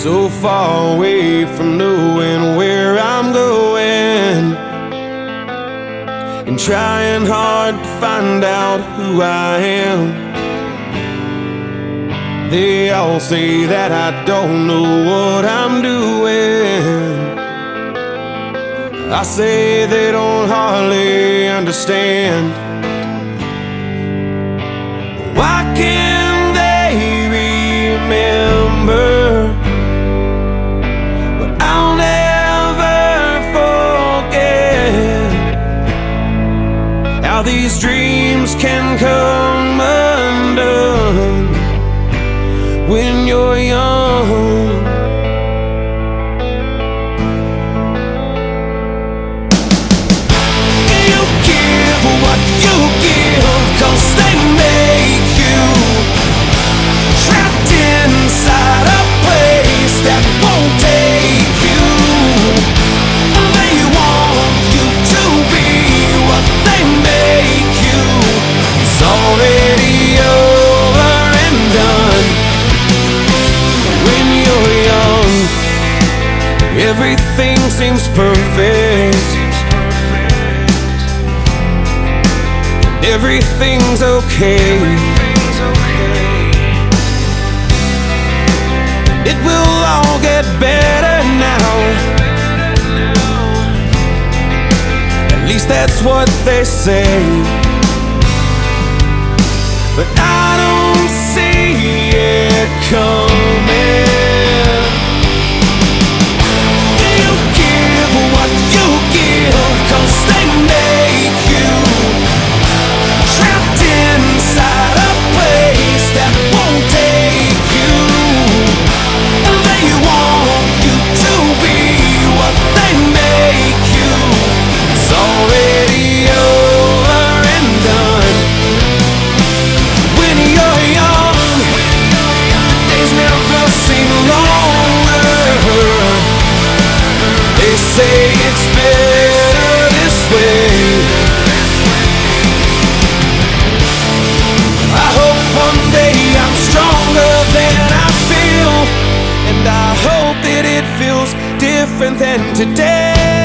so far away from knowing where I'm going, and trying hard to find out who I am. They all say that I don't know what I'm doing. I say they don't hardly understand. Why can't they remember? But I'll never forget how these dreams can come undone when you're young. You give what you give, 'cause they make you trapped inside a place that won't take you. They want you to be what they make you. It's already over and done. When you're young, everything seems perfect. Everything's okay. It will all get better now. At least that's what they say. But I don't see it coming. You give what you give, 'cause they make you trapped inside a place that won't take you. They want you to be what they make you. It's already over and done. When you're young, days never seem longer. They say it's better this way. I hope one day I'm stronger than I feel, and I hope that it feels different than today.